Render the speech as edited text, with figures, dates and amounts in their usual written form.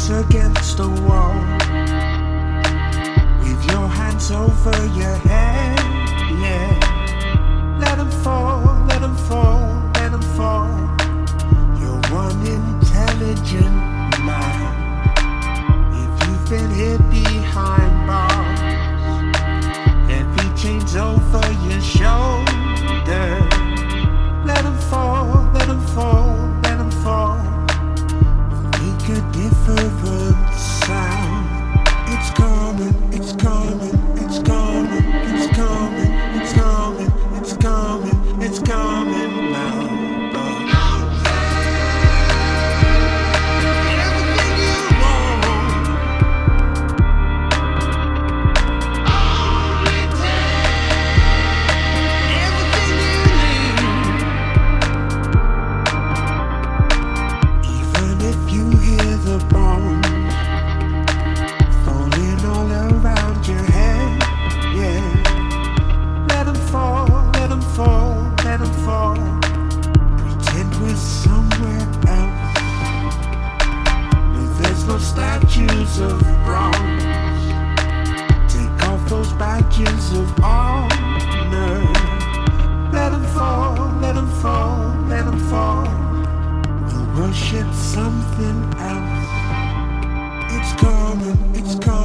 against the wall, with your hands over your head, yeah. Let them fall, let them fall, let them fall. You're one intelligent mind. If you've been hit behind bars, heavy chains over your shoulder. Let them fall, let them fall, let them fall. Make a different sound. It's coming, it's coming, it's coming, it's coming, it's coming, it's coming, it's coming now. Everything you want, everything you need. Even if you hear the bones falling all around your head, yeah. Let them fall, let them fall, let them fall. Pretend we're somewhere else, where there's no statues of bronze. Take off those badges of honor. Let them fall, let them fall, let them fall. We'll worship something else. It's coming, it's coming.